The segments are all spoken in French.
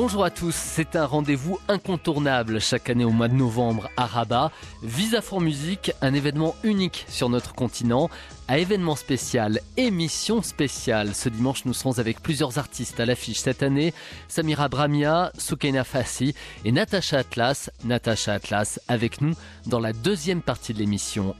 Bonjour à tous, c'est un rendez-vous incontournable chaque année au mois de novembre à Rabat. Visa for Music, un événement unique sur notre continent. À événement spécial, émission spéciale. Ce dimanche, nous serons avec plusieurs artistes à l'affiche cette année. Samira Bramia, Soukaina Fassi et Natacha Atlas. Natacha Atlas avec nous dans la deuxième partie de l'émission.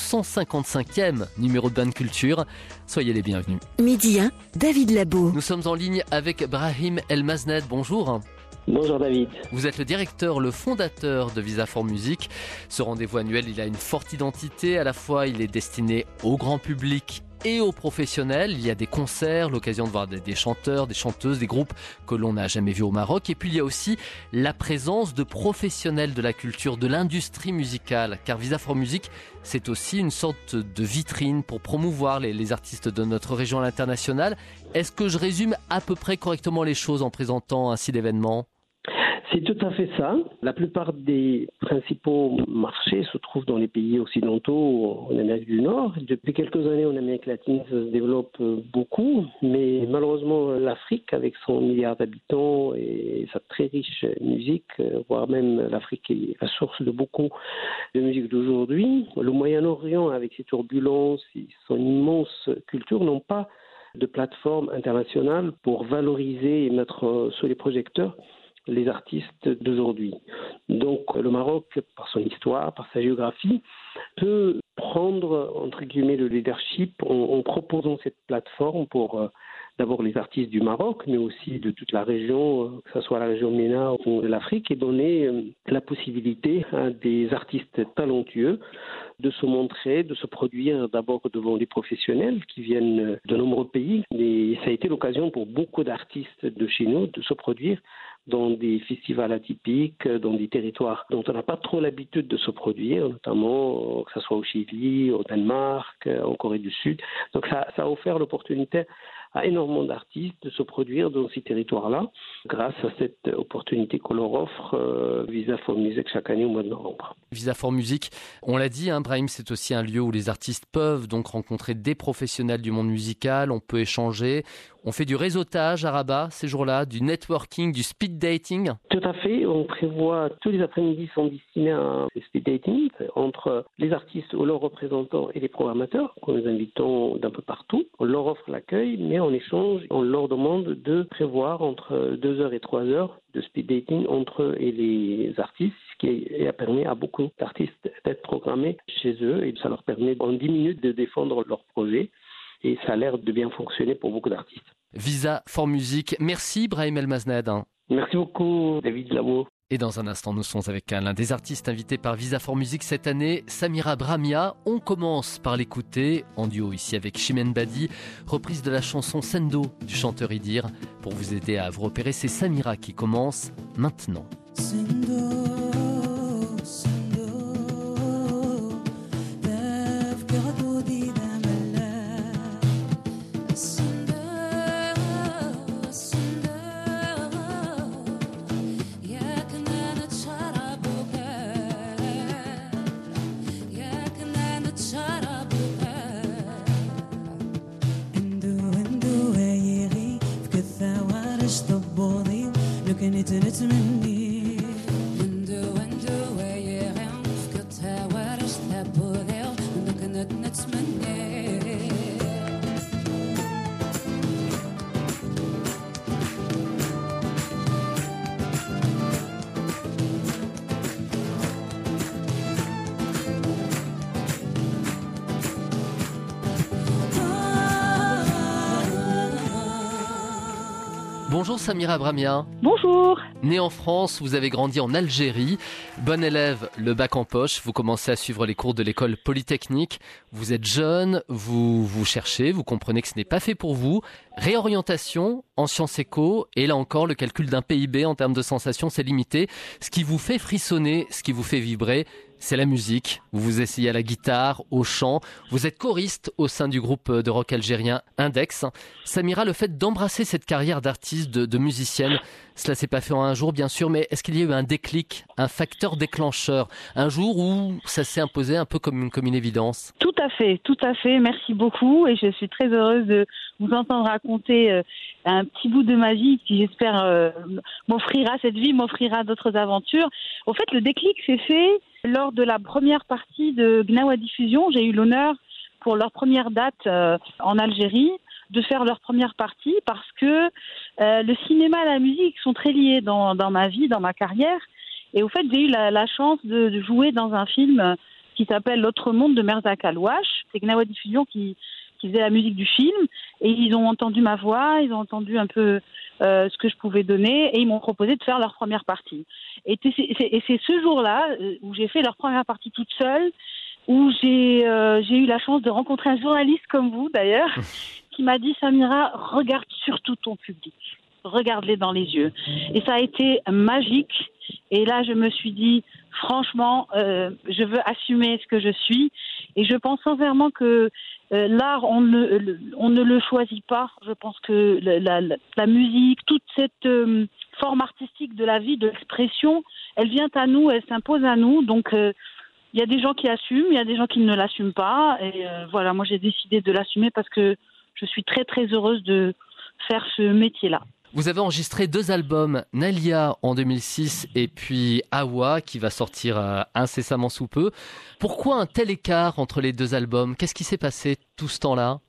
255e numéro de Bonne Culture. Soyez les bienvenus. Midi 1, David Labo. Nous sommes en ligne avec Brahim El-Mazned. Bonjour. Bonjour David. Vous êtes le directeur, le fondateur de Visa for Music. Ce rendez-vous annuel, il a une forte identité. À la fois, il est destiné au grand public et aux professionnels. Il y a des concerts, l'occasion de voir des chanteurs, des chanteuses, des groupes que l'on n'a jamais vus au Maroc. Et puis, il y a aussi la présence de professionnels de la culture, de l'industrie musicale. Car Visa for Music, c'est aussi une sorte de vitrine pour promouvoir les artistes de notre région à l'international. Est-ce que je résume à peu près correctement les choses en présentant ainsi l'événement ? C'est tout à fait ça. La plupart des principaux marchés se trouvent dans les pays occidentaux, en Amérique du Nord. Depuis quelques années, en Amérique latine, ça se développe beaucoup. Mais malheureusement, l'Afrique, avec son milliard d'habitants et sa très riche musique, voire même l'Afrique est la source de beaucoup de musique d'aujourd'hui. Le Moyen-Orient, avec ses turbulences et son immense culture, n'ont pas de plateforme internationale pour valoriser et mettre sur les projecteurs les artistes d'aujourd'hui. Donc le Maroc, par son histoire, par sa géographie, peut prendre, entre guillemets, le leadership en proposant cette plateforme pour d'abord les artistes du Maroc, mais aussi de toute la région, que ce soit la région MENA ou de l'Afrique, et donner la possibilité à des artistes talentueux de se montrer, de se produire d'abord devant des professionnels qui viennent de nombreux pays. Et ça a été l'occasion pour beaucoup d'artistes de chez nous de se produire dans des festivals atypiques, dans des territoires dont on n'a pas trop l'habitude de se produire, notamment que ce soit au Chili, au Danemark, en Corée du Sud. Donc ça a offert l'opportunité à énormément d'artistes de se produire dans ces territoires-là grâce à cette opportunité qu'on leur offre Visa for Music chaque année au mois de novembre. Visa for Music, on l'a dit, Brahim, c'est aussi un lieu où les artistes peuvent donc rencontrer des professionnels du monde musical, on peut échanger, on fait du réseautage à Rabat ces jours-là, du networking, du speed dating. Tout à fait, on prévoit, tous les après-midi sont destinés à ce speed dating entre les artistes ou leurs représentants et les programmateurs que nous invitons d'un peu partout. On leur offre l'accueil, mais en échange, on leur demande de prévoir entre 2 heures et 3 heures de speed dating entre eux et les artistes, ce qui a permis à beaucoup d'artistes d'être programmés chez eux et ça leur permet en 10 minutes de défendre leur projet et ça a l'air de bien fonctionner pour beaucoup d'artistes. Visa for Music, merci Brahim El-Mazned. Merci beaucoup David Labo. Et dans un instant, nous sommes avec l'un des artistes invités par Visa for Music cette année, Samira Bramia. On commence par l'écouter en duo ici avec Chimène Badi, reprise de la chanson Sendo du chanteur Idir. Pour vous aider à vous repérer, c'est Samira qui commence maintenant. Bonjour Samira Bramia. Bonjour. Née en France, vous avez grandi en Algérie. Bonne élève, le bac en poche. Vous commencez à suivre les cours de l'école polytechnique. Vous êtes jeune, vous cherchez, vous comprenez que ce n'est pas fait pour vous. Réorientation en sciences éco. Et là encore, le calcul d'un PIB en termes de sensations, c'est limité. Ce qui vous fait frissonner, ce qui vous fait vibrer, c'est la musique. Vous vous essayez à la guitare, au chant. Vous êtes choriste au sein du groupe de rock algérien Index. Samira, le fait d'embrasser cette carrière d'artiste, de musicienne, Cela s'est pas fait en un jour, bien sûr, mais est-ce qu'il y a eu un déclic, un facteur déclencheur, un jour où ça s'est imposé un peu comme une évidence? Tout à fait. Merci beaucoup et je suis très heureuse de vous entendre raconter un petit bout de ma vie qui, j'espère, m'offrira d'autres aventures. Au fait, le déclic s'est fait lors de la première partie de Gnawa Diffusion. J'ai eu l'honneur, pour leur première date en Algérie, de faire leur première partie parce que le cinéma et la musique sont très liés dans ma vie, dans ma carrière. Et au fait, j'ai eu la chance de jouer dans un film qui s'appelle L'autre monde de Merzak Alouache. C'est Gnawa Diffusion qui faisait la musique du film. Et ils ont entendu ma voix, ils ont entendu un peu ce que je pouvais donner et ils m'ont proposé de faire leur première partie. Et c'est ce jour-là où j'ai fait leur première partie toute seule, où j'ai eu la chance de rencontrer un journaliste comme vous d'ailleurs, qui m'a dit: Samira, regarde surtout ton public, regarde-les dans les yeux. Et ça a été magique. Et là, je me suis dit, franchement, je veux assumer ce que je suis. Et je pense sincèrement que l'art, on ne le choisit pas. Je pense que la musique, toute cette forme artistique de la vie, de l'expression, elle vient à nous, elle s'impose à nous. Donc, il y a des gens qui assument, il y a des gens qui ne l'assument pas. Et voilà, moi, j'ai décidé de l'assumer parce que je suis très, très heureuse de faire ce métier-là. Vous avez enregistré 2 albums, Nalia en 2006 et puis Awa qui va sortir incessamment sous peu. Pourquoi un tel écart entre les 2 albums? Qu'est-ce qui s'est passé tout ce temps-là?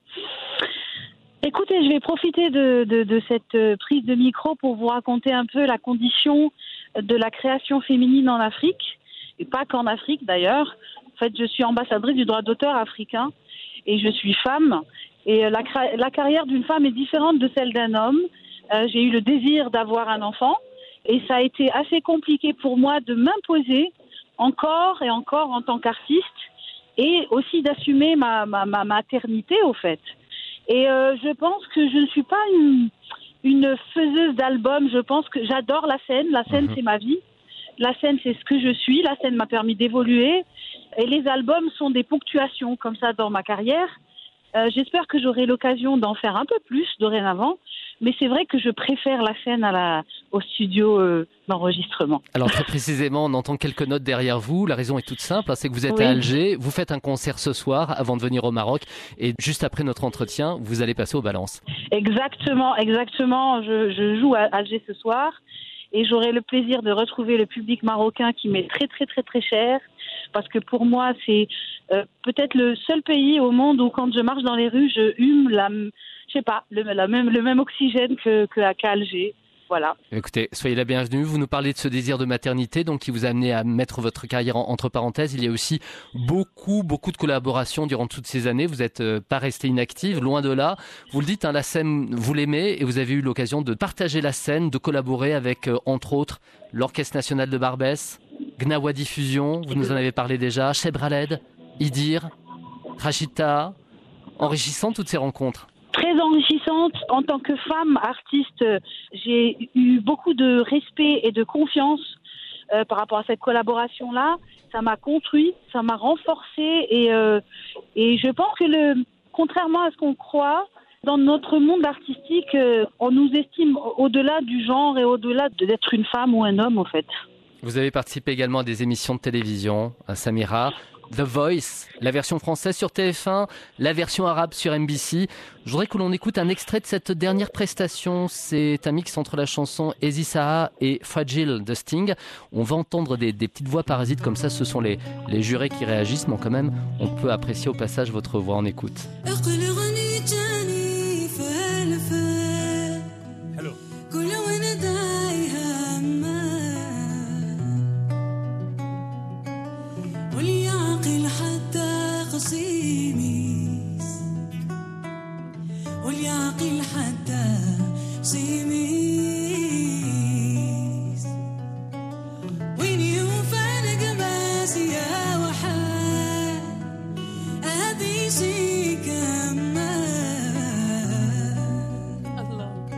Écoutez, je vais profiter de cette prise de micro pour vous raconter un peu la condition de la création féminine en Afrique, et pas qu'en Afrique d'ailleurs. En fait, je suis ambassadrice du droit d'auteur africain et je suis femme. Et la carrière d'une femme est différente de celle d'un homme. J'ai eu le désir d'avoir un enfant et ça a été assez compliqué pour moi de m'imposer encore et encore en tant qu'artiste et aussi d'assumer ma maternité au fait. Et je pense que je ne suis pas une faiseuse d'albums. Je pense que j'adore la scène. La scène, c'est ma vie. La scène, c'est ce que je suis. La scène m'a permis d'évoluer. Et les albums sont des ponctuations comme ça dans ma carrière. J'espère que j'aurai l'occasion d'en faire un peu plus dorénavant. Mais c'est vrai que je préfère la scène au studio d'enregistrement. Alors très précisément, on entend quelques notes derrière vous. La raison est toute simple, c'est que vous êtes à Alger, vous faites un concert ce soir avant de venir au Maroc et juste après notre entretien, vous allez passer aux balances. Exactement. Je joue à Alger ce soir et j'aurai le plaisir de retrouver le public marocain qui m'est très très très très cher parce que pour moi c'est peut-être le seul pays au monde où quand je marche dans les rues, je hume le même oxygène qu'à Alger. Voilà. Écoutez, soyez la bienvenue. Vous nous parlez de ce désir de maternité, donc qui vous a amené à mettre votre carrière entre parenthèses. Il y a aussi beaucoup de collaborations durant toutes ces années. Vous n'êtes pas resté inactive, loin de là. Vous le dites, la scène, vous l'aimez et vous avez eu l'occasion de partager la scène, de collaborer avec, entre autres, l'Orchestre National de Barbès, Gnawa Diffusion, vous nous en avez parlé déjà, Cheb Khaled, Idir, Rachida. Enrichissant toutes ces rencontres. Très enrichissante. En tant que femme artiste, j'ai eu beaucoup de respect et de confiance par rapport à cette collaboration-là. Ça m'a construit, ça m'a renforcée et je pense que contrairement à ce qu'on croit, dans notre monde artistique, on nous estime au-delà du genre et au-delà d'être une femme ou un homme, en fait. Vous avez participé également à des émissions de télévision, Samira. The Voice, la version française sur TF1, la version arabe sur MBC. Je voudrais que l'on écoute un extrait de cette dernière prestation. C'est un mix entre la chanson Easy Saha et Fragile de Sting. On va entendre des petites voix parasites comme ça. Ce sont les jurés qui réagissent, mais quand même, on peut apprécier au passage votre voix. On écoute. Hello. وليعقل حتى قصيميس وليعقل حتى قصيميس وين يوفانق باسيا وحال هذه كمان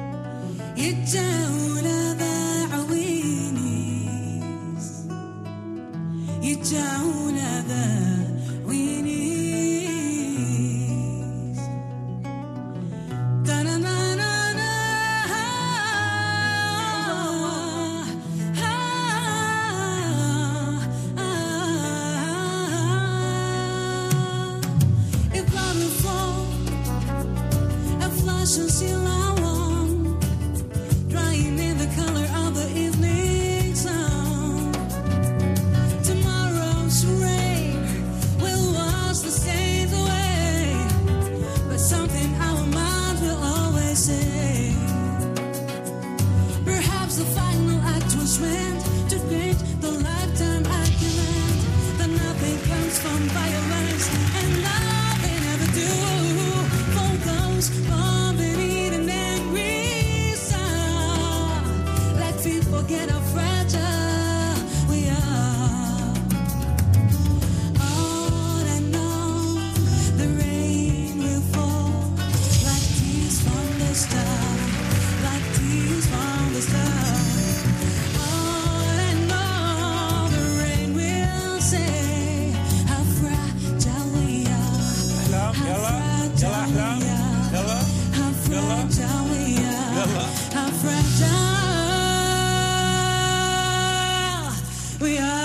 يتجاول بعوينيس يتجاول بعوينيس fragile we are.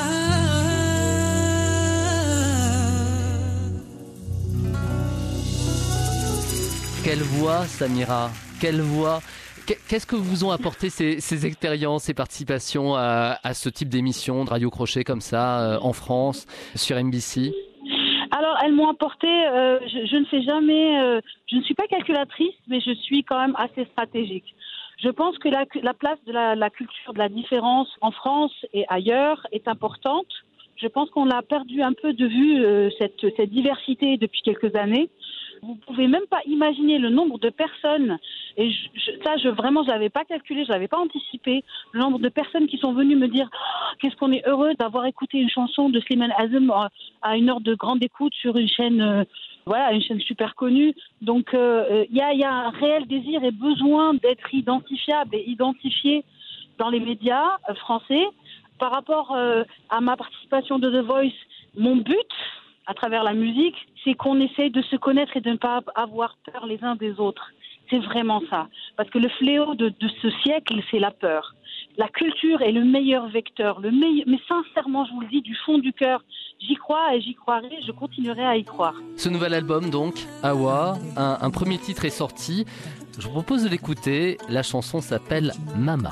Quelle voix, Samira, quelle voix. Qu'est-ce que vous ont apporté ces expériences, ces participations à ce type d'émission de Radio Crochet comme ça en France, sur MBC? Alors, elles m'ont apporté, je ne fais jamais, je ne suis pas calculatrice, mais je suis quand même assez stratégique. Je pense que la place de la culture de la différence en France et ailleurs est importante. Je pense qu'on a perdu un peu de vue cette diversité depuis quelques années. Vous pouvez même pas imaginer le nombre de personnes, et vraiment je l'avais pas calculé, je l'avais pas anticipé, le nombre de personnes qui sont venues me dire qu'est-ce qu'on est heureux d'avoir écouté une chanson de Slimane Azem à une heure de grande écoute sur une chaîne, une chaîne super connue. Donc il y a un réel désir et besoin d'être identifiable et identifié dans les médias français. Par rapport à ma participation de The Voice, mon but à travers la musique, c'est qu'on essaye de se connaître et de ne pas avoir peur les uns des autres. C'est vraiment ça. Parce que le fléau de ce siècle, c'est la peur. La culture est le meilleur vecteur. Mais sincèrement, je vous le dis du fond du cœur, j'y crois et j'y croirai, je continuerai à y croire. Ce nouvel album, donc, Awa, un premier titre est sorti. Je vous propose de l'écouter. La chanson s'appelle Mama.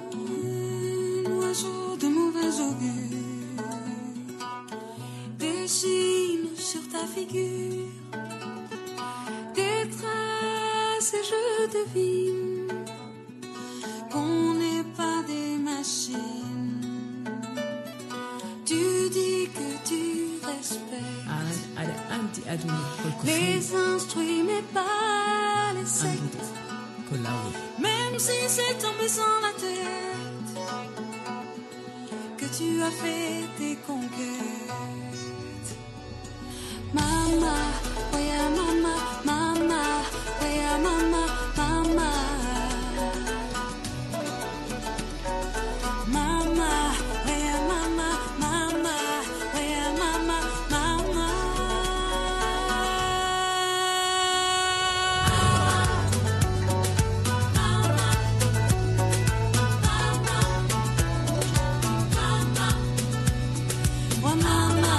De mauvais augure dessine sur ta figure des traces et je devine qu'on n'est pas des machines. Tu dis que tu respectes les instruits mais pas les sectes, même si c'est tombé sans la tête que tu as fait tes conquêtes. Mama, oh yeah, mama, mama, oh yeah, mama, mama. Mama, oh yeah, mama, mama, oh yeah, mama, mama. Oh mama.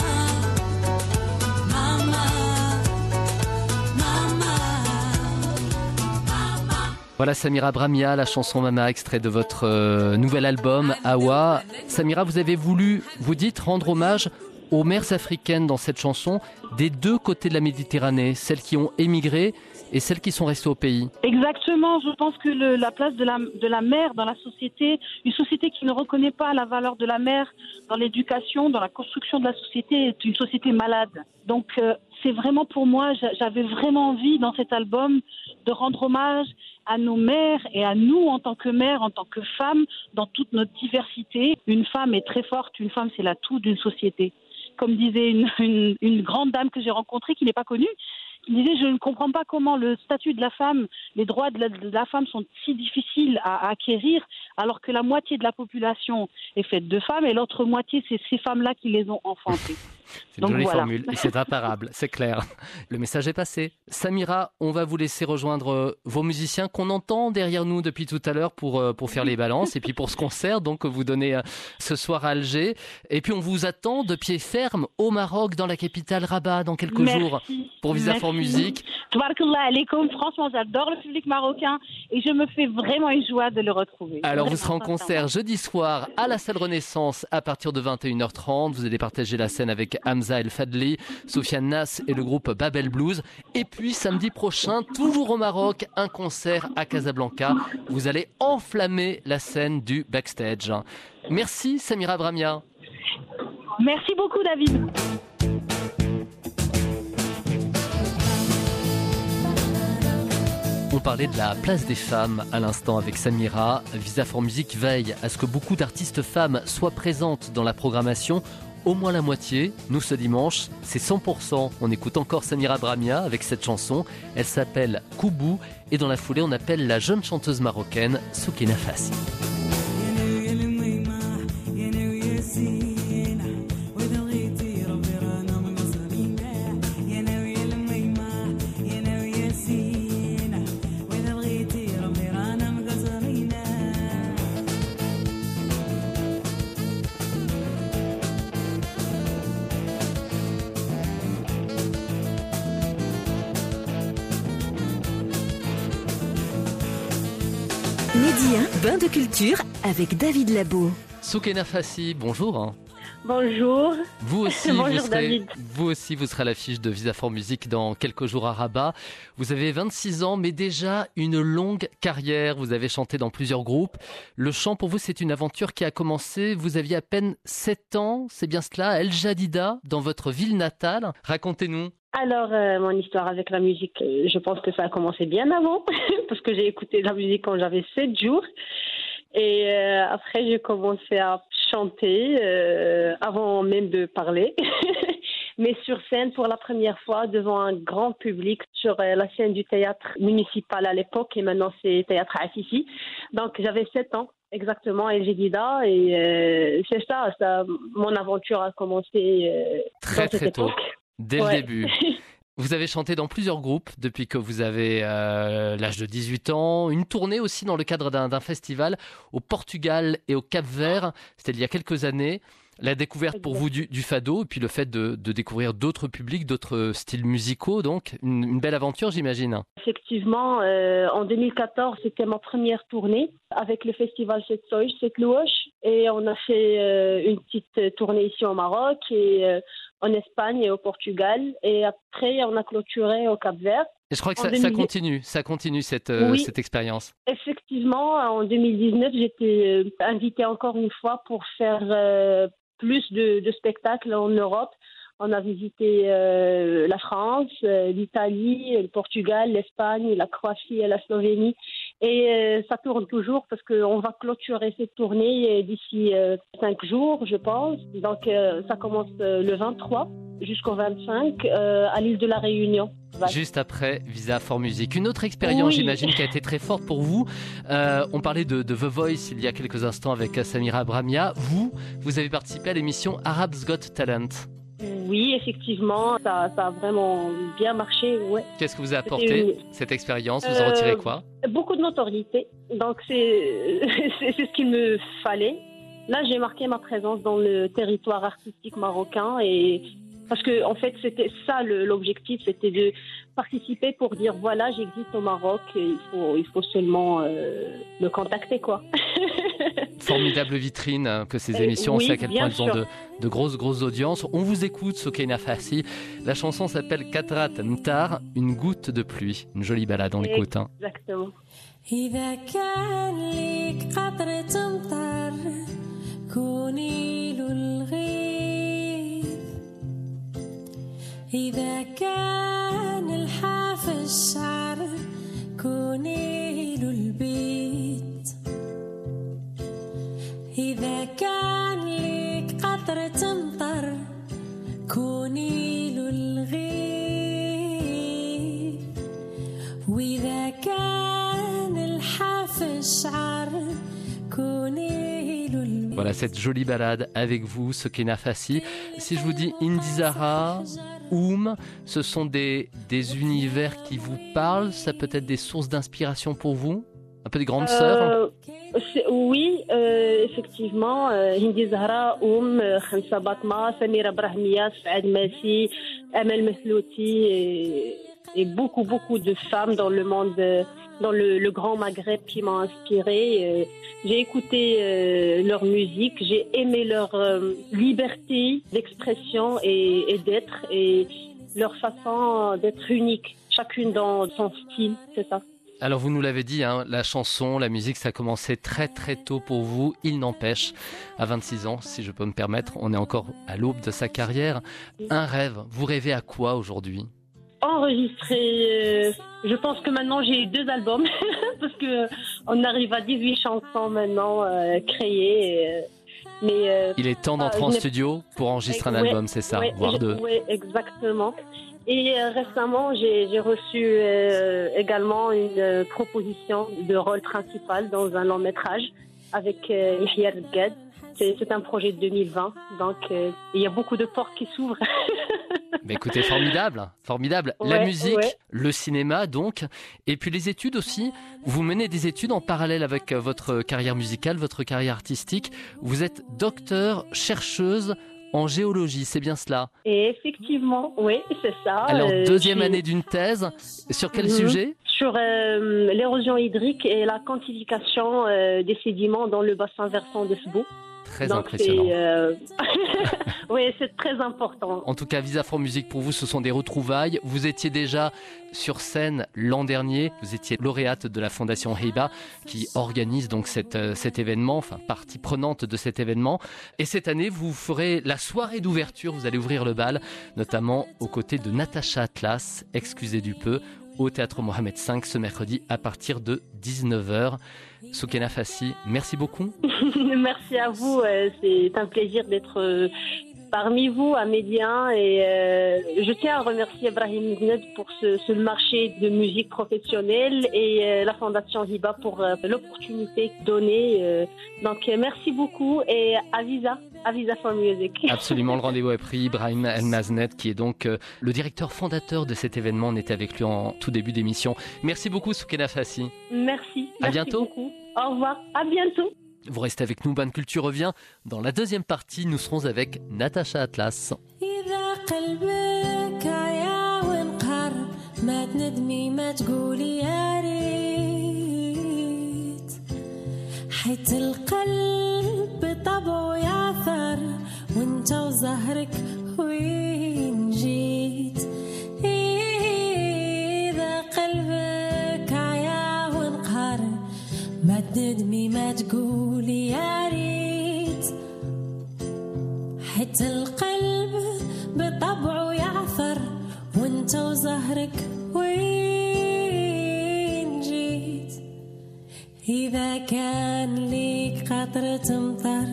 Voilà Samira Bramia, la chanson Mama, extrait de votre nouvel album Awa. Samira, vous avez voulu, vous dites, rendre hommage aux mères africaines dans cette chanson, des deux côtés de la Méditerranée, celles qui ont émigré et celles qui sont restées au pays. Exactement, je pense que la place de la mère dans la société, une société qui ne reconnaît pas la valeur de la mère dans l'éducation, dans la construction de la société, est une société malade. Donc c'est vraiment pour moi, j'avais vraiment envie dans cet album de rendre hommage à nos mères et à nous en tant que mères, en tant que femmes, dans toute notre diversité. Une femme est très forte, une femme c'est l'atout d'une société. Comme disait une grande dame que j'ai rencontrée, qui n'est pas connue, qui disait « Je ne comprends pas comment le statut de la femme, les droits de la femme sont si difficiles à acquérir, alors que la moitié de la population est faite de femmes et l'autre moitié, c'est ces femmes-là qui les ont enfantées. » C'est une jolie formule et c'est imparable, c'est clair. Le message est passé. Samira, on va vous laisser rejoindre vos musiciens qu'on entend derrière nous depuis tout à l'heure pour faire les balances et puis pour ce concert donc que vous donnez ce soir à Alger. Et puis on vous attend de pied ferme au Maroc, dans la capitale Rabat, dans quelques jours pour Visa for Music. Tabarakallah alaikum. Franchement, j'adore le public marocain et je me fais vraiment une joie de le retrouver. Alors vous serez en concert jeudi soir à la salle Renaissance à partir de 21h30. Vous allez partager la scène avec Hamza El Fadli, Sofiane Nas et le groupe Babel Blues. Et puis samedi prochain, toujours au Maroc, un concert à Casablanca. Vous allez enflammer la scène du backstage. Merci Samira Bramia. Merci beaucoup David. On parlait de la place des femmes à l'instant avec Samira. Visa for Music veille à ce que beaucoup d'artistes femmes soient présentes dans la programmation. Au moins la moitié. Nous, ce dimanche, c'est 100%. On écoute encore Samira Bramia avec cette chanson. Elle s'appelle Koubou. Et dans la foulée, on appelle la jeune chanteuse marocaine Soukina Fassi. Midi 1, bain de culture avec David Labo. Soukaina Fassi, bonjour. Bonjour. Vous aussi, Bonjour David. Vous serez à l'affiche de Visa for Music dans quelques jours à Rabat. Vous avez 26 ans, mais déjà une longue carrière. Vous avez chanté dans plusieurs groupes. Le chant, pour vous, c'est une aventure qui a commencé. Vous aviez à peine 7 ans, c'est bien cela, à El Jadida, dans votre ville natale. Racontez-nous. Alors, mon histoire avec la musique, je pense que ça a commencé bien avant, parce que j'ai écouté la musique quand j'avais 7 jours. Et après, j'ai commencé à chanter avant même de parler, mais sur scène pour la première fois devant un grand public sur la scène du théâtre municipal à l'époque, et maintenant c'est Théâtre Afissi. Donc j'avais 7 ans exactement à El Jadida, et c'est ça, mon aventure a commencé très dans cette tôt, époque. Dès le début. Vous avez chanté dans plusieurs groupes depuis que vous avez l'âge de 18 ans. Une tournée aussi dans le cadre d'un festival au Portugal et au Cap-Vert. C'était il y a quelques années. La découverte pour vous du fado et puis le fait de découvrir d'autres publics, d'autres styles musicaux. Donc une belle aventure, j'imagine. Effectivement, en 2014, c'était ma première tournée avec le festival Cette Louche. Et on a fait une petite tournée ici au Maroc et en Espagne et au Portugal. Et après, on a clôturé au Cap-Vert. Et je crois que ça continue cette expérience. Effectivement, en 2019, j'étais invitée encore une fois pour faire plus de spectacles en Europe. On a visité la France, l'Italie, le Portugal, l'Espagne, la Croatie et la Slovénie. Et ça tourne toujours parce qu'on va clôturer cette tournée d'ici 5 jours, je pense. Donc ça commence le 23 jusqu'au 25 à l'île de la Réunion. Juste après Visa for Music. Une autre expérience, j'imagine, qui a été très forte pour vous. On parlait de The Voice il y a quelques instants avec Samira Bramia. Vous avez participé à l'émission Arabs Got Talent. Oui, effectivement, ça a vraiment bien marché. Ouais. Qu'est-ce que vous a apporté cette expérience? Vous en retirez quoi? Beaucoup de notoriété. Donc c'est ce qu'il me fallait. Là, j'ai marqué ma présence dans le territoire artistique marocain et parce que en fait, c'était ça l'objectif, c'était de participer pour dire voilà, j'existe au Maroc et il faut seulement me contacter quoi. Formidable vitrine que ces émissions, on sait à quel point elles ont de grosses audiences. On vous écoute, Soukaina Fassi. La chanson s'appelle Katrat Mtar, une goutte de pluie. Une jolie balade, on l'écoute. Exactement. إذا كان ليك قطرة مطر كوني له الغيث إذا كان الحافة الشعر كوني له البيت إذا كان ليك قطرة مطر كوني له الغيث وإذا كان الحافة الشعر كوني له البيت. Voilà cette jolie balade avec vous, Soukaina Fassi. Si je vous dis Indizara, ce sont des univers qui vous parlent, ça peut être des sources d'inspiration pour vous? Un peu des grandes sœurs? Oui, effectivement. Hindi Zahra, Khamsa Batma, Samira Brahmia, Saad Massi, Amel Meslouti et beaucoup de femmes dans le monde, dans le Grand Maghreb qui m'ont inspirée. J'ai écouté leur musique, j'ai aimé leur liberté d'expression et d'être et leur façon d'être unique, chacune dans son style, c'est ça. Alors vous nous l'avez dit, la chanson, la musique, ça a commencé très tôt pour vous. Il n'empêche, à 26 ans, si je peux me permettre, on est encore à l'aube de sa carrière. Un rêve, vous rêvez à quoi aujourd'hui? Enregistrer, je pense que maintenant j'ai 2 albums, parce qu'on arrive à 18 chansons maintenant créées. Mais, il est temps d'entrer en studio pour enregistrer un album, c'est ça, voire 2. Oui, exactement. Et récemment, j'ai reçu également une proposition de rôle principal dans un long métrage avec Yahya Gad. C'est un projet de 2020, donc il y a beaucoup de portes qui s'ouvrent. Mais écoutez, formidable. La musique, le cinéma donc, et puis les études aussi. Vous menez des études en parallèle avec votre carrière musicale, votre carrière artistique. Vous êtes docteur, chercheuse en géologie, c'est bien cela? Et effectivement, oui, c'est ça. Alors, deuxième année d'une thèse, sur quel sujet? sur l'érosion hydrique et la quantification des sédiments dans le bassin versant de Sbou. Très impressionnant. Oui, c'est très important. En tout cas, Visa for Music, pour vous, ce sont des retrouvailles. Vous étiez déjà sur scène l'an dernier. Vous étiez lauréate de la Fondation Heiba qui organise donc cet événement, enfin partie prenante de cet événement. Et cette année, vous ferez la soirée d'ouverture. Vous allez ouvrir le bal, notamment aux côtés de Natacha Atlas, excusez du peu, au Théâtre Mohamed V ce mercredi à partir de 19h. Soukena Fassi, merci beaucoup. Merci à vous, c'est un plaisir d'être parmi vous à Médien et je tiens à remercier Brahim Zned pour ce marché de musique professionnelle et la Fondation Hiba pour l'opportunité donnée. Donc merci beaucoup et à Visa for Music. Absolument, le rendez-vous est pris. Brahim El-Maznet, qui est donc le directeur fondateur de cet événement, on était avec lui en tout début d'émission. Merci beaucoup Soukena Fassi. Merci. À bientôt. Beaucoup. Au revoir. À bientôt. Vous restez avec nous, Ban Culture revient. Dans la deuxième partie, nous serons avec Natacha Atlas. حيت القلب بطبعه يعثر وانت وزهرك وين جيت إذا قلبك عيا وانقهر ما تندمي ما تقولي يا ريت حيت القلب بطبعه يعثر وانت وزهرك وين جيت إذا كان ليك قطرة مطر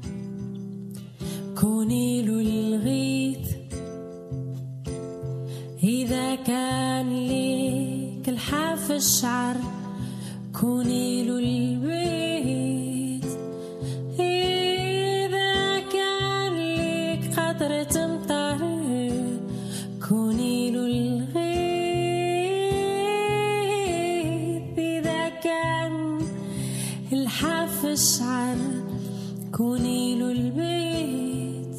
كوني له الغيث إذا كان ليك الحاف الشعر كوني له البيت إذا كان ليك قطرة مطر كوني له الغيث إذا كان الحاف الشعر كوني له البيت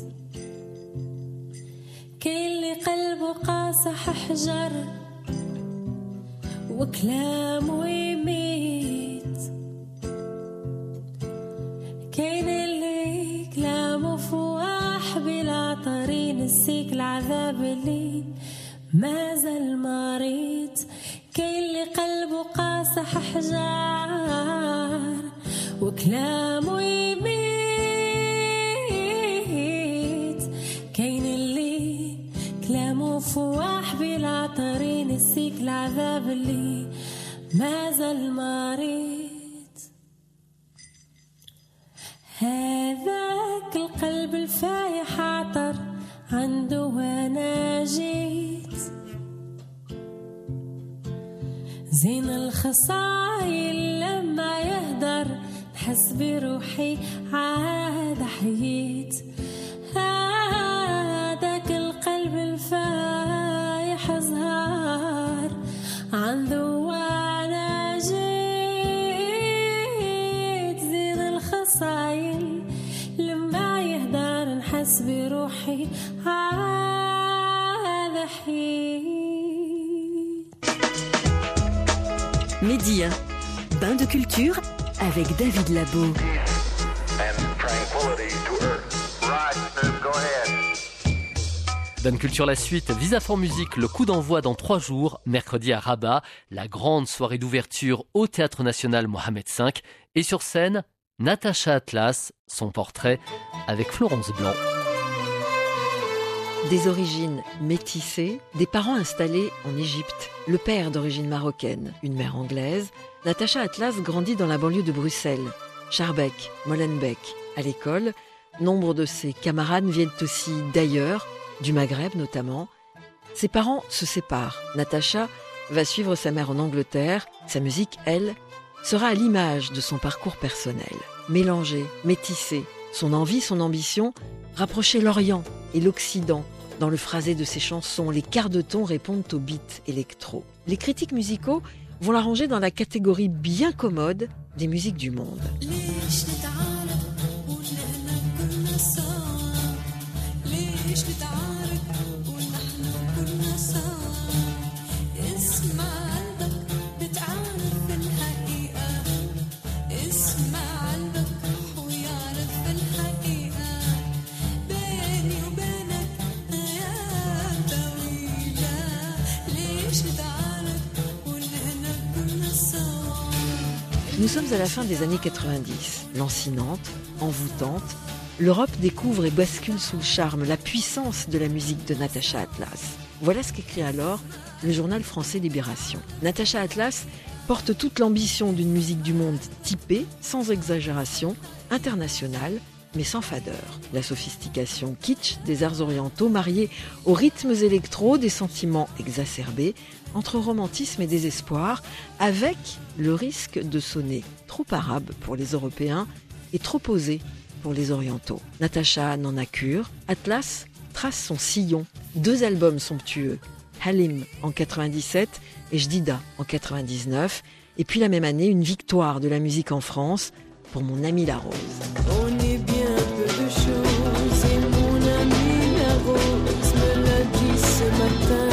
كاين اللي قلبه قاصح حجر وكلامه يميت كاين اللي كلامه فواح بلا طريق نسيك العذاب اللي ما زال مريض كاين اللي قلبه قاصح حجر وكلامه يميت كاين اللي كلامه فواح بلا طريق نسيك العذاب اللي ما زال مريض هذاك القلب الفايح عطر عنده وانا جيت زين الخصايل لما يهدر نحس بروحي عاد حييت هذاك القلب الفايح زهار عنده وانا جيت زين الخصايل لما يهدر نحس بروحي عاد حييت Média, bain de culture avec David Labo. Bain de Culture, la suite, Visa for Music, le coup d'envoi dans 3 jours, mercredi à Rabat, la grande soirée d'ouverture au Théâtre National Mohamed V. Et sur scène, Natacha Atlas, son portrait avec Florence Blanc. Des origines métissées, des parents installés en Égypte, le père d'origine marocaine, une mère anglaise, Natacha Atlas grandit dans la banlieue de Bruxelles, Schaerbeek, Molenbeek. À l'école, nombre de ses camarades viennent aussi d'ailleurs, du Maghreb notamment. Ses parents se séparent. Natacha va suivre sa mère en Angleterre. Sa musique, elle, sera à l'image de son parcours personnel. Mélangée, métissée, son envie, son ambition, rapprocher l'Orient et l'Occident. Dans le phrasé de ses chansons, les quarts de ton répondent au beat électro. Les critiques musicaux vont la ranger dans la catégorie bien commode des musiques du monde. Nous sommes à la fin des années 90. Lancinante, envoûtante, l'Europe découvre et bascule sous le charme, la puissance de la musique de Natacha Atlas. Voilà ce qu'écrit alors le journal français Libération. Natacha Atlas porte toute l'ambition d'une musique du monde typée, sans exagération, internationale, mais sans fadeur. La sophistication kitsch des arts orientaux mariée aux rythmes électro, des sentiments exacerbés, entre romantisme et désespoir, avec le risque de sonner trop arabe pour les Européens et trop posé pour les Orientaux. Natacha n'en a cure. Atlas trace son sillon. 2 albums somptueux, Halim en 97 et Jdida en 99. Et puis la même année, une victoire de la musique en France pour Mon Ami la Rose. On est bien peu de choses et mon ami la rose me l'a dit ce matin.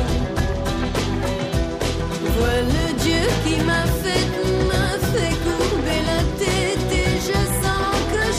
Voilà Dieu qui m'a fait courber la tête et je sens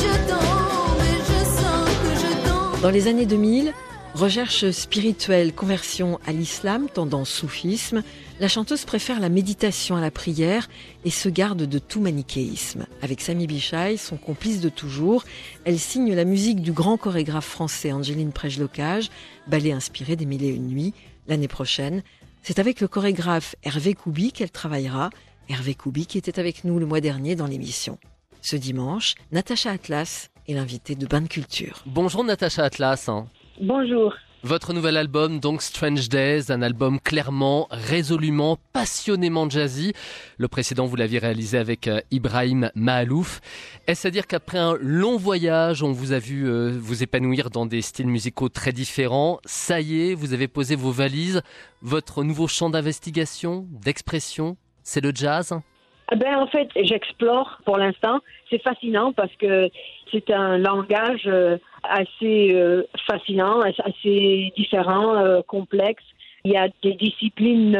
que je tombe. Dans les années 2000, recherche spirituelle, conversion à l'islam, tendance soufisme, la chanteuse préfère la méditation à la prière et se garde de tout manichéisme. Avec Sami Bichai, son complice de toujours, elle signe la musique du grand chorégraphe français Angeline Prejlocage, ballet inspiré des Mille et une nuits. L'année prochaine, c'est avec le chorégraphe Hervé Koubi qu'elle travaillera. Hervé Koubi qui était avec nous le mois dernier dans l'émission. Ce dimanche, Natacha Atlas est l'invitée de Bain de Culture. Bonjour Natacha Atlas. Bonjour. Votre nouvel album, donc Strange Days, un album clairement, résolument, passionnément jazzy. Le précédent, vous l'aviez réalisé avec Ibrahim Mahalouf. Est-ce à dire qu'après un long voyage, on vous a vu vous épanouir dans des styles musicaux très différents? Ça y est, vous avez posé vos valises. Votre nouveau champ d'investigation, d'expression, c'est le jazz? En fait, j'explore pour l'instant. C'est fascinant parce que c'est un langage assez fascinant, assez différent, complexe. Il y a des disciplines,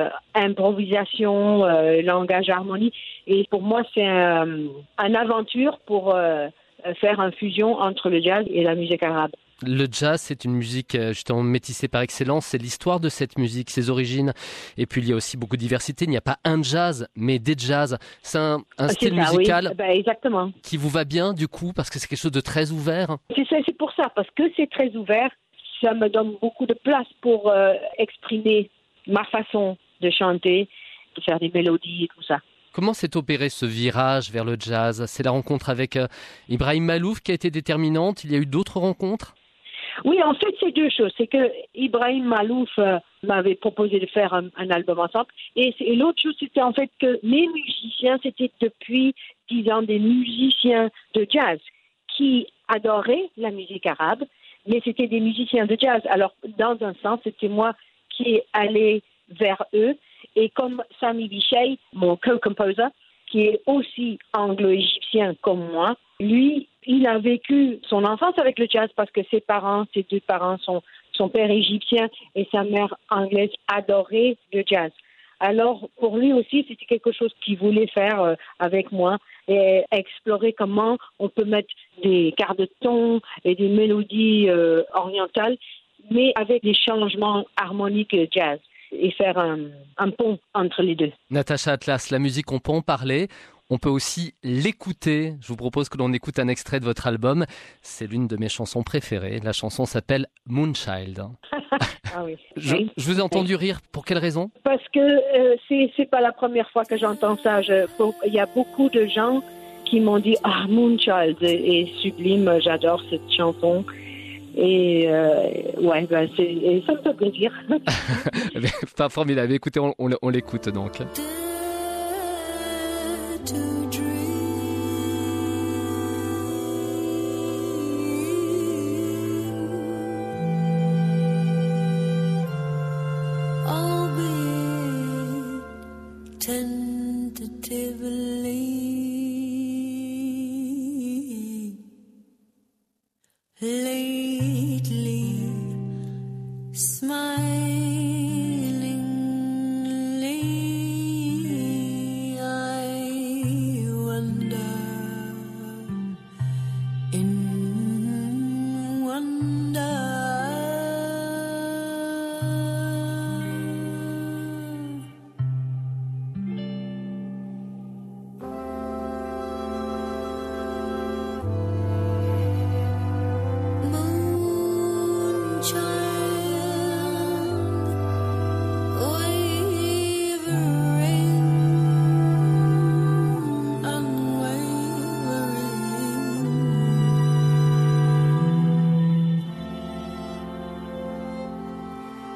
improvisation, langage, harmonie. Et pour moi, c'est une aventure pour faire une fusion entre le jazz et la musique arabe. Le jazz, c'est une musique justement métissée par excellence. C'est l'histoire de cette musique, ses origines. Et puis, il y a aussi beaucoup de diversité. Il n'y a pas un jazz, mais des jazz. C'est un style musical exactement. Qui vous va bien, du coup, parce que c'est quelque chose de très ouvert. C'est pour ça, parce que c'est très ouvert. Ça me donne beaucoup de place pour exprimer ma façon de chanter, de faire des mélodies et tout ça. Comment s'est opéré ce virage vers le jazz? C'est la rencontre avec Ibrahim Mahalouf qui a été déterminante. Il y a eu d'autres rencontres? Oui, en fait, c'est 2 choses. C'est que Ibrahim Mahalouf m'avait proposé de faire un album ensemble. Et l'autre chose, c'était en fait que mes musiciens, c'était depuis 10 ans des musiciens de jazz qui adoraient la musique arabe, mais c'était des musiciens de jazz. Alors, dans un sens, c'était moi qui allais vers eux. Et comme Sami Bichai, mon co-composer, qui est aussi anglo-égyptien comme moi, lui, il a vécu son enfance avec le jazz parce que ses 2 parents, son père égyptien et sa mère anglaise adoraient le jazz. Alors, pour lui aussi, c'était quelque chose qu'il voulait faire avec moi et explorer comment on peut mettre des quarts de ton et des mélodies orientales, mais avec des changements harmoniques jazz. Et faire un pont entre les deux. Natacha Atlas, la musique, on peut en parler. On peut aussi l'écouter. Je vous propose que l'on écoute un extrait de votre album. C'est l'une de mes chansons préférées. La chanson s'appelle Moonchild. Ah oui. Je vous ai entendu rire. Pour quelle raison? Parce que c'est pas la première fois que j'entends ça. Il y a beaucoup de gens qui m'ont dit « Ah, Moonchild est sublime, j'adore cette chanson ». Et ça me fait plaisir. Pas formidable. Écoutez, on l'écoute donc.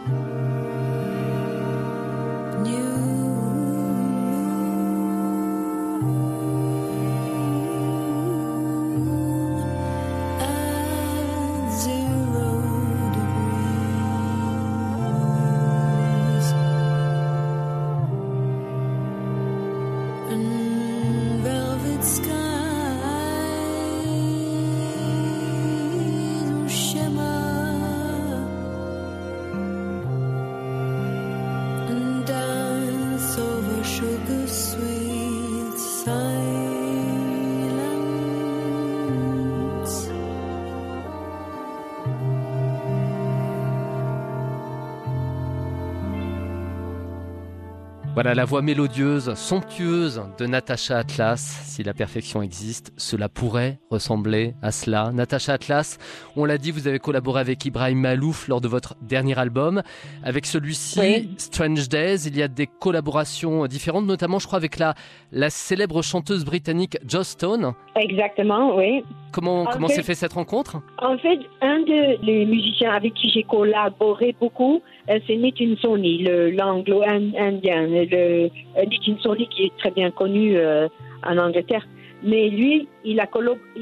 Voilà la voix mélodieuse, somptueuse de Natacha Atlas. Si la perfection existe, cela pourrait ressembler à cela. Natacha Atlas, on l'a dit, vous avez collaboré avec Ibrahim Malouf lors de votre dernier album. Avec celui-ci, oui. Strange Days, il y a des collaborations différentes, notamment je crois avec la célèbre chanteuse britannique Joss Stone. Exactement, oui. Comment s'est fait cette rencontre? En fait, un des musiciens avec qui j'ai collaboré beaucoup, c'est Nitin Soni, l'anglo-indien. Nitin Soni qui est très bien connu en Angleterre. Mais lui, il a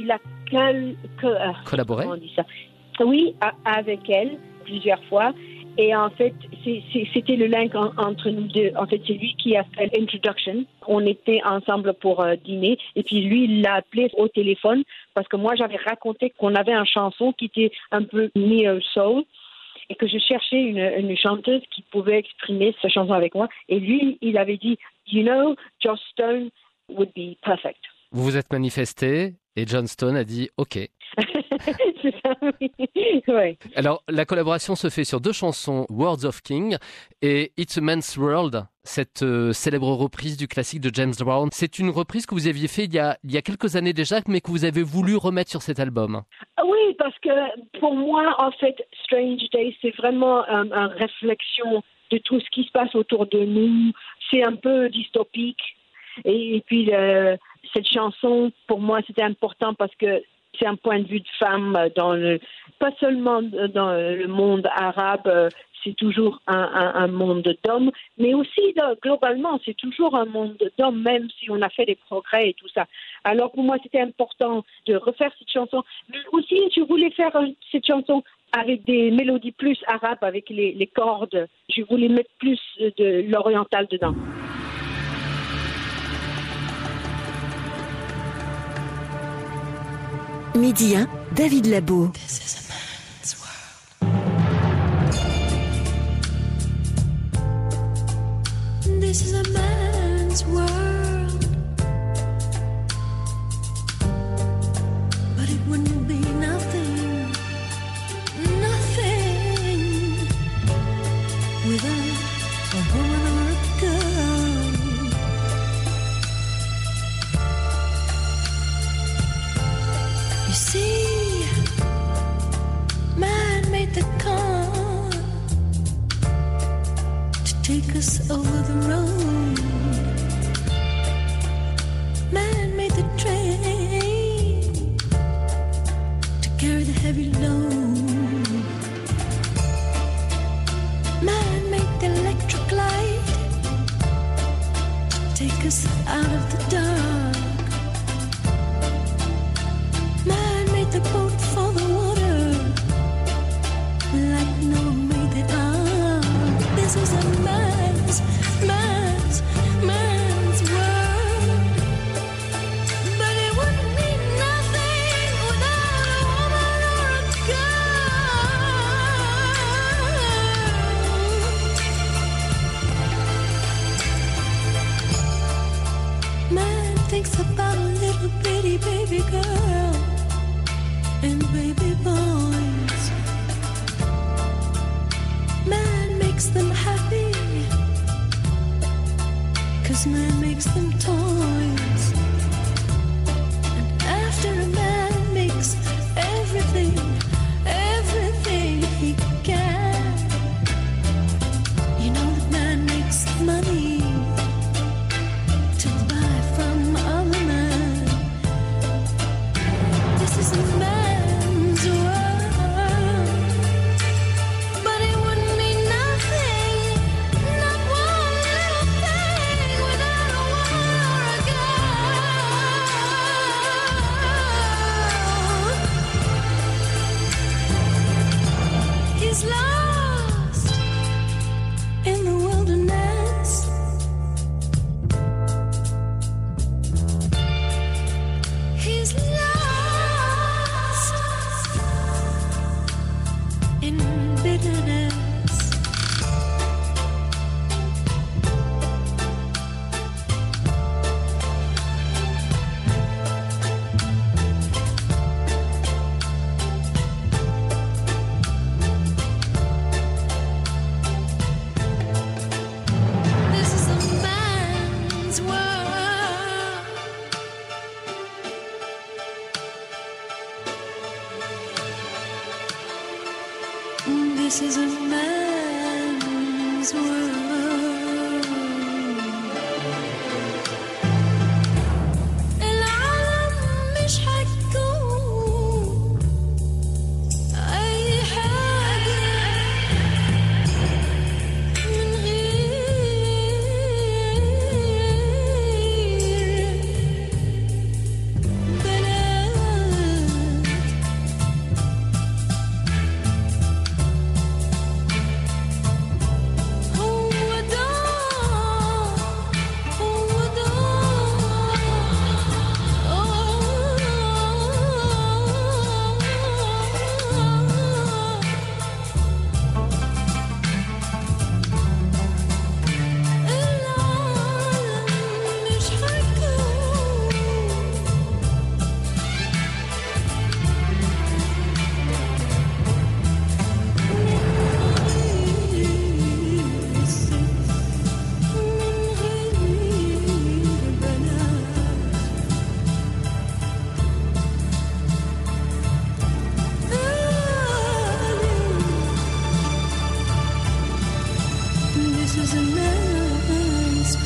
collaboré. Comment on dit ça? Oui, avec elle plusieurs fois. Et en fait, c'était le lien entre nous deux. En fait, c'est lui qui a fait l'introduction. On était ensemble pour dîner. Et puis lui, il l'a appelé au téléphone parce que moi, j'avais raconté qu'on avait une chanson qui était un peu neo-soul et que je cherchais une chanteuse qui pouvait exprimer cette chanson avec moi. Et lui, il avait dit, you know, Joss Stone would be perfect. Vous vous êtes manifesté et John Stone a dit OK. C'est ça, oui. Ouais. Alors, la collaboration se fait sur 2 chansons, Words of King et It's a Man's World, cette célèbre reprise du classique de James Brown. C'est une reprise que vous aviez fait il y a quelques années déjà, mais que vous avez voulu remettre sur cet album. Oui, parce que pour moi, en fait, Strange Days, c'est vraiment une réflexion de tout ce qui se passe autour de nous. C'est un peu dystopique. Et puis, cette chanson, pour moi, c'était important parce que c'est un point de vue de femme pas seulement dans le monde arabe, c'est toujours un monde d'hommes, mais aussi globalement, c'est toujours un monde d'hommes, même si on a fait des progrès et tout ça. Alors pour moi, c'était important de refaire cette chanson. Mais aussi, je voulais faire cette chanson avec des mélodies plus arabes, avec les cordes. Je voulais mettre plus de l'oriental dedans. Midi 1, David Labo. This is a man's world, but it wouldn't be nothing without a woman or a girl. You see, man made the car to take us over the road. Man made the train to carry the heavy load. Man made the electric light to take us out of the dark. Man made the boat for the water like Noah made the ark. This is a man's world, but it wouldn't mean nothing without a woman or a girl. Man thinks about a little bitty baby girl and baby boys. Man makes them happy, 'cause man makes them toys. And after a man makes everything he can, you know that man makes money to buy from other men. This is a man's world, but it wouldn't mean nothing man's world. العالم مش حيكون أي حاجة من غير بنات. هو ده العالم مش This is a man's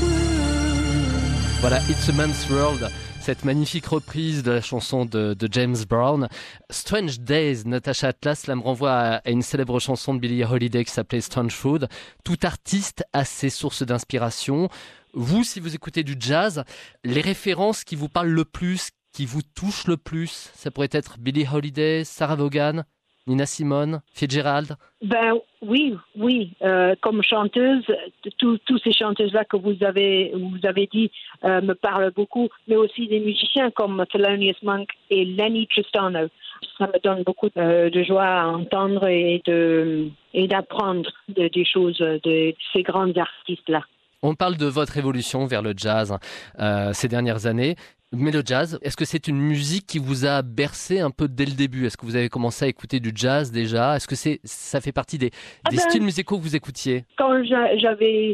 world. Voilà, It's a Man's World, cette magnifique reprise de la chanson de James Brown. Strange Days, Natacha Atlas, là me renvoie à une célèbre chanson de Billie Holiday qui s'appelait Strange Food. Tout artiste a ses sources d'inspiration. Vous, si vous écoutez du jazz, les références qui vous parlent le plus, qui vous touchent le plus, ça pourrait être Billie Holiday, Sarah Vaughan, Nina Simone, Fitzgerald. Ben oui. Comme chanteuse, tous ces chanteuses-là que vous avez dit me parlent beaucoup, mais aussi des musiciens comme Thelonious Monk et Lenny Tristano. Ça me donne beaucoup de joie à entendre et d'apprendre des choses de ces grands artistes-là. On parle de votre évolution vers le jazz ces dernières années. Mais le jazz, est-ce que c'est une musique qui vous a bercé un peu dès le début? Est-ce que vous avez commencé à écouter du jazz déjà? Est-ce que ça fait partie des styles musicaux que vous écoutiez? Quand j'avais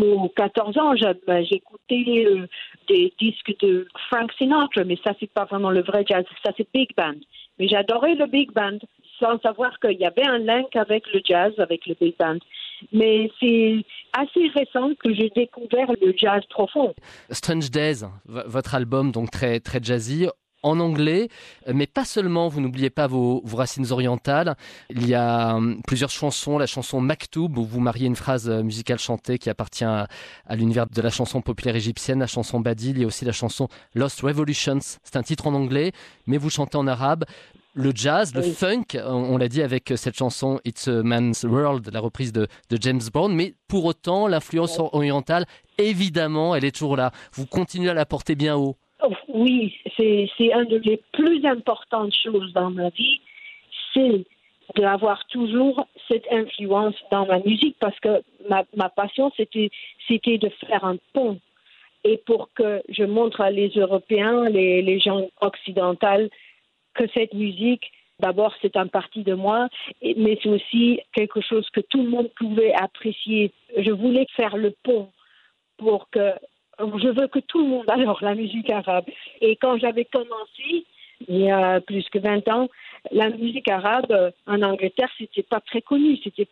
14 ans, j'écoutais des disques de Frank Sinatra, mais ça, c'est pas vraiment le vrai jazz, ça, c'est big band. Mais j'adorais le big band, sans savoir qu'il y avait un link avec le jazz, avec le big band. Mais c'est assez récent que j'ai découvert le jazz profond. Strange Days, votre album donc très, très jazzy, en anglais, mais pas seulement, vous n'oubliez pas vos racines orientales. Il y a plusieurs chansons, la chanson Maktoub, où vous mariez une phrase musicale chantée qui appartient à l'univers de la chanson populaire égyptienne, la chanson Badil. Il y a aussi la chanson Lost Revolutions, c'est un titre en anglais, mais vous chantez en arabe. Le jazz, le funk, on l'a dit avec cette chanson It's a Man's World, la reprise de James Brown, mais pour autant, l'influence orientale, évidemment, elle est toujours là. Vous continuez à la porter bien haut. Oui, c'est une des plus importantes choses dans ma vie, c'est d'avoir toujours cette influence dans ma musique, parce que ma passion, c'était de faire un pont. Et pour que je montre à les Européens, les gens occidentaux, que cette musique, d'abord, c'est un parti de moi, mais c'est aussi quelque chose que tout le monde pouvait apprécier. Je voulais faire le pont pour que... Je veux que tout le monde adore la musique arabe. Et quand j'avais commencé, il y a plus que 20 ans, la musique arabe en Angleterre, c'était pas très connu, c'était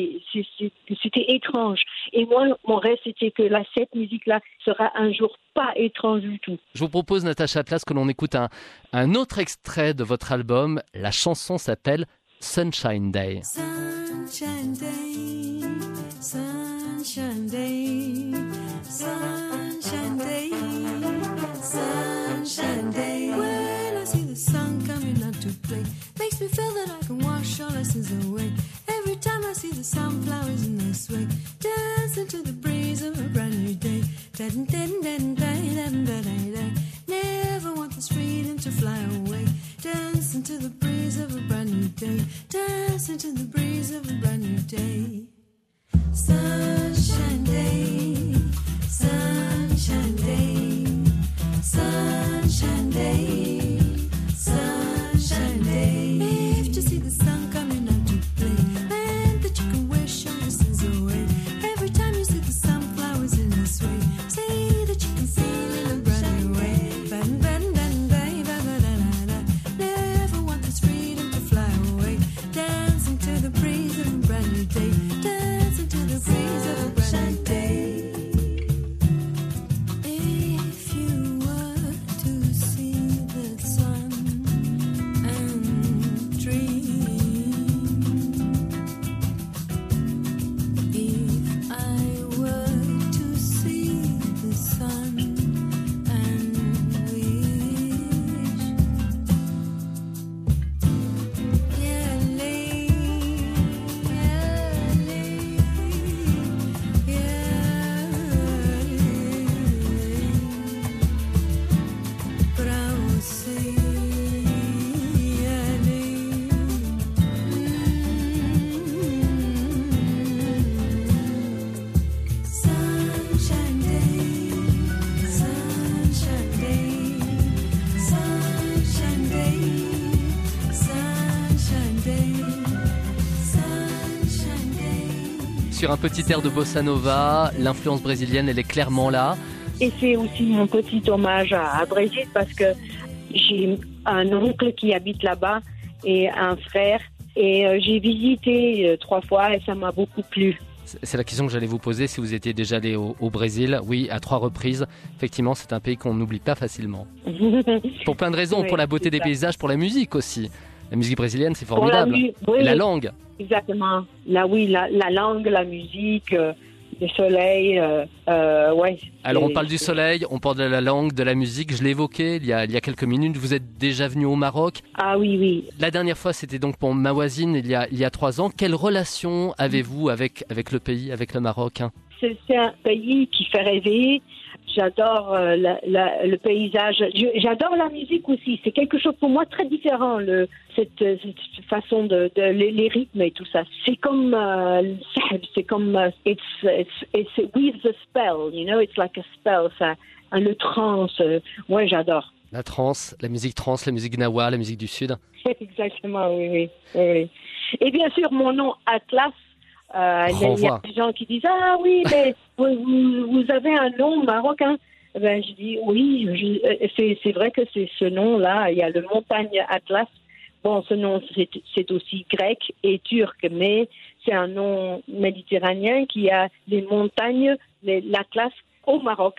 étrange. Et moi, mon rêve, c'était que cette musique-là sera un jour pas étrange du tout. Je vous propose, Natacha Atlas, que l'on écoute un autre extrait de votre album. La chanson s'appelle Sunshine Day. Sunshine Day, Sunshine Day, Sunshine Day, Sunshine Day. When I see the sun coming out to play, makes me feel that I can wash all lessons away. Every time I see the sunflowers in their sway, dancing to the breeze of a brand new day. Never want this freedom to fly away. Dancing to the breeze of a brand new day. Dancing to the breeze of a brand new day. Sunshine Day, Sunshine Day, Sunshine Day, Sunshine Day. If to see the sun coming out to play, and that you can wish your lessons away. sur un petit air de bossa nova. L'influence brésilienne, elle est clairement là. Et c'est aussi mon petit hommage à Brésil parce que j'ai un oncle qui habite là-bas et un frère. Et j'ai visité 3 fois et ça m'a beaucoup plu. C'est la question que j'allais vous poser, si vous étiez déjà allé au Brésil. Oui, à 3 reprises. Effectivement, c'est un pays qu'on n'oublie pas facilement. Pour plein de raisons, oui, pour la beauté des paysages, pour la musique aussi. La musique brésilienne, c'est formidable. Oui, et la langue. Exactement. Là, oui, la langue, la musique, le soleil. Ouais. Alors, on parle du soleil, on parle de la langue, de la musique. Je l'ai évoqué il y a quelques minutes. Vous êtes déjà venu au Maroc. Ah oui, oui. La dernière fois, c'était donc pour Mawazine, il y a 3 ans. Quelle relation avez-vous avec le pays, avec le Maroc, hein? C'est un pays qui fait rêver. J'adore le paysage. J'adore la musique aussi. C'est quelque chose pour moi très différent, cette façon les rythmes et tout ça. C'est comme c'est comme it's with the spell, you know, it's like a spell. Ça, le trance. Ouais, j'adore. La trance, la musique trance, la musique nawa, la musique du Sud. Exactement, oui. Et bien sûr, mon nom Atlas. Il y a des gens qui disent ah oui, mais vous avez un nom marocain. Ben je dis oui, c'est vrai que c'est ce nom-là. Il y a le montagne Atlas. Bon, ce nom c'est aussi grec et turc, mais c'est un nom méditerranéen qui a les montagnes, l'Atlas au Maroc.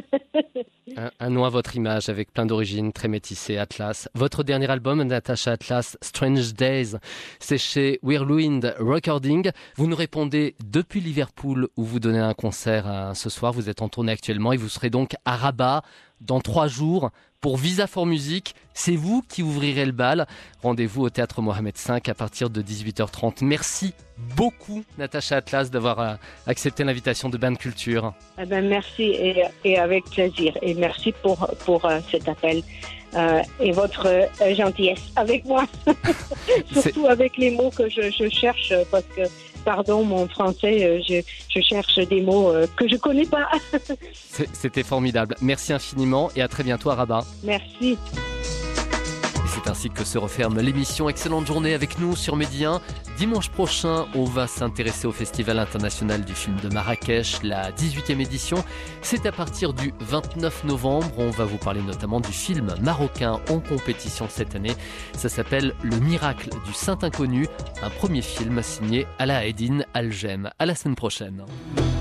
Un nom à votre image, avec plein d'origines, très métissées, Atlas. Votre dernier album, Natacha Atlas, Strange Days, c'est chez Whirlwind Recording. Vous nous répondez depuis Liverpool, où vous donnez un concert ce soir. Vous êtes en tournée actuellement et vous serez donc à Rabat dans 3 jours pour Visa for Music. C'est vous qui ouvrirez le bal. Rendez-vous au Théâtre Mohamed V à partir de 18h30. Merci beaucoup, Natacha Atlas, d'avoir accepté l'invitation de Bain Culture. Eh ben, merci et avec plaisir. Et merci pour cet appel et votre gentillesse avec moi. Surtout avec les mots que je cherche parce que, pardon, mon français, je cherche des mots que je connais pas. C'était formidable. Merci infiniment et à très bientôt à Rabat. Merci. C'est ainsi que se referme l'émission. Excellente journée avec nous sur Midi 1. Dimanche prochain, on va s'intéresser au Festival international du film de Marrakech, la 18e édition. C'est à partir du 29 novembre. On va vous parler notamment du film marocain en compétition cette année. Ça s'appelle Le Miracle du Saint Inconnu, un premier film signé Ala Eddine Algem. À la semaine prochaine.